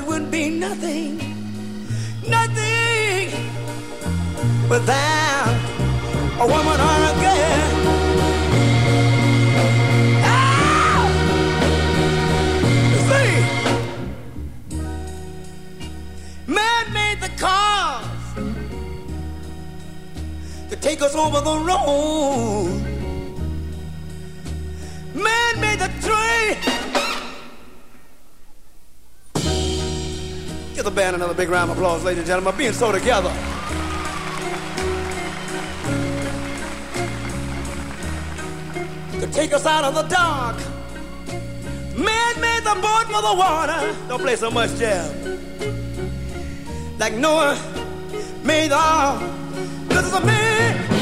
would be nothing, nothing without a woman or a girl. Oh! See, man made the cars to take us over the road. Man made the train. Give the band another big round of applause, ladies and gentlemen, being so together. To take us out of the dark. Man made the boat for the water. Don't play so much, Jeff. Like Noah made the ark. This is a man.